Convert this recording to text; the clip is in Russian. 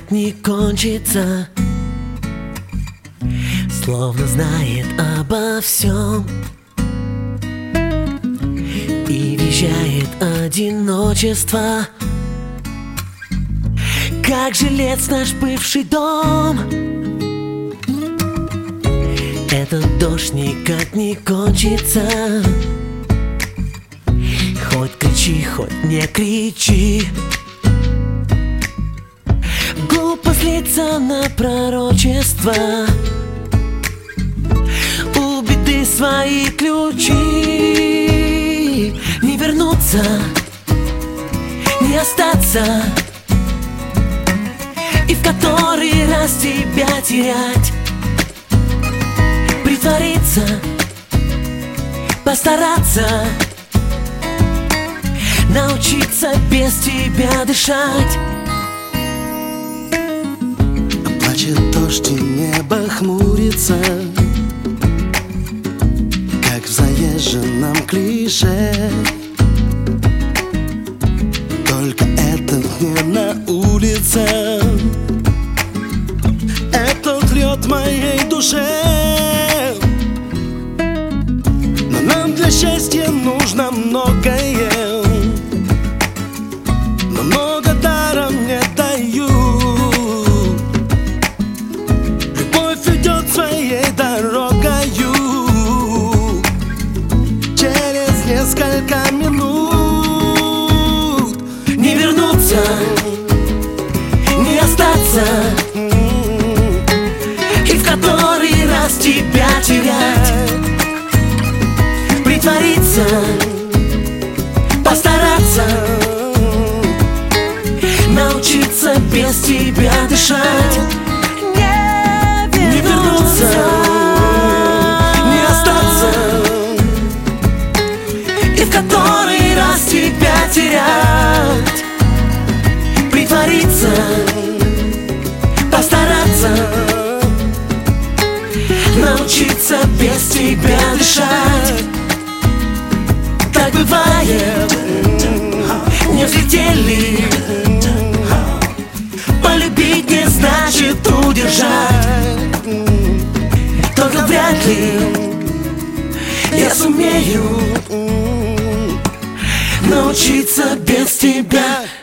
никак не кончится, словно знает обо всем и вещает одиночество. Как жилец наш бывший дом, этот дождь никак не кончится. Хоть кричи, хоть не кричи, глупо злиться на пророчество. У беды свои ключи, не вернуться, не остаться, и в который раз тебя терять. Притвориться, постараться, научиться без тебя дышать. Плачет дождь и небо хмурится, как в заезженном клише. Только это не на улице, это льет моей душе. Но нам для счастья нужно многое, но много даром не дают. Любовь идет своей дорогою, через несколько минут не вернуться, не остаться, и в который раз тебя терять. Притвориться, постараться, научиться без тебя дышать. Не вернуться, не остаться, и в который раз тебя терять. Притвориться, постараться, научиться без тебя дышать. Так бывает, не взлетели. Полюбить не значит удержать. Только вряд ли я сумею научиться без тебя